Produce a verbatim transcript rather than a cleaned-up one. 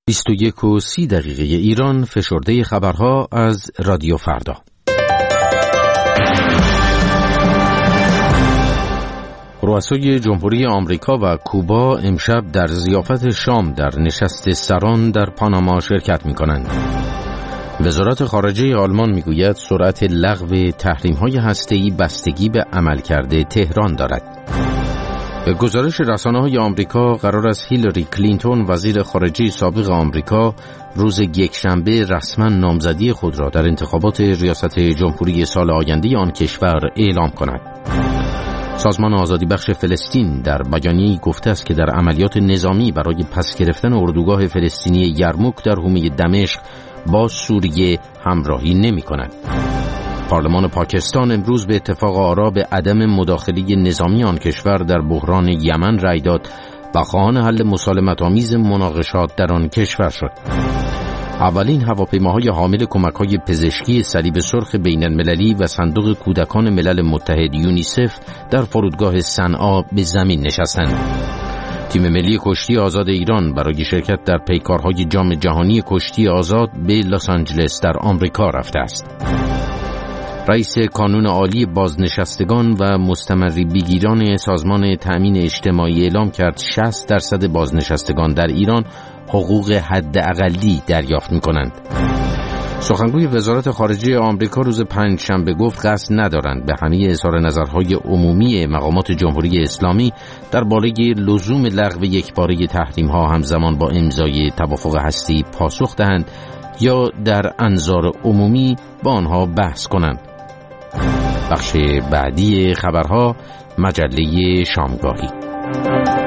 بیست و یک و سی دقیقه ایران، فشرده خبرها از رادیو فردا. رؤسای جمهوری آمریکا و کوبا امشب در ضیافت شام در نشست سران در پاناما شرکت می‌کنند. وزارت خارجه آلمان میگوید سرعت لغو تحریم‌های هسته‌ای بستگی به عملکرد تهران دارد. به گزارش رسانه‌های آمریکا قرار است هیلاری کلینتون وزیر خارجه سابق آمریکا روز یکشنبه رسما نامزدی خود را در انتخابات ریاست جمهوری سال آینده آن کشور اعلام کند. سازمان آزادی بخش فلسطین در بیانیه‌ای گفته است که در عملیات نظامی برای پس گرفتن اردوگاه فلسطینی یرموک در حومه دمشق با سوریه همراهی نمی‌کند. پارلمان پاکستان امروز به اتفاق آرا به عدم مداخله نظامی آن کشور در بحران یمن رأی داد و خواهان حل مسالمت‌آمیز مناقشات در آن کشور شد. اولین هواپیماهای حامل کمک‌های پزشکی صلیب سرخ بین‌المللی و صندوق کودکان ملل متحد یونیسف در فرودگاه صنعا به زمین نشستند. تیم ملی کشتی آزاد ایران برای شرکت در پیکارهای جام جهانی کشتی آزاد به لس آنجلس در آمریکا رفته است. رئیس کانون عالی بازنشستگان و مستمربیگیران سازمان تأمین اجتماعی اعلام کرد شصت درصد بازنشستگان در ایران حقوق حداقلی دریافت می‌کنند. سخنگوی وزارت خارجه آمریکا روز پنجشنبه گفت قصد ندارند به همه اظهار نظرهای عمومی مقامات جمهوری اسلامی درباره لزوم لغو یکباره تحریم‌ها همزمان با امضای توافق هسته‌ای پاسخ دهند یا در انظار عمومی با آنها بحث کنند. بخش بعدی خبرها مجله شامگاهی.